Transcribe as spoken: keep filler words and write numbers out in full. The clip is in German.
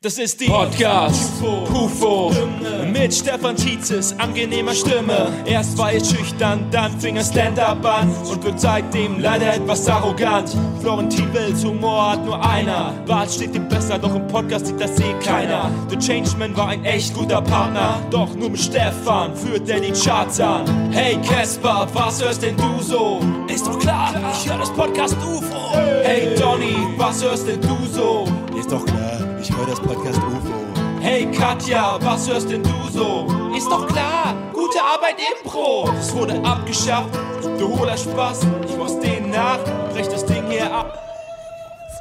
Das ist die Podcast Pufo mit Stefan Tietzes angenehmer Stimme. Erst war er schüchtern, dann fing er Stand-Up an und wirkt seitdem leider etwas arrogant. Florentin Wills Humor hat nur einer, Bart steht ihm besser, doch im Podcast sieht das eh keiner. The Changeman war ein echt guter Partner, doch nur mit Stefan führt er die Charts an. Hey Casper, was hörst denn du so? Ist doch klar, ich höre das Podcast U F O. Hey Donny, was hörst denn du so? Ist doch klar, ich höre das Podcast U F O. Hey Katja, was hörst denn du so? Ist doch klar, gute Arbeit Impro. Es wurde abgeschafft, du hohler Spaß. Ich mach's denen nach, brech das Ding hier ab.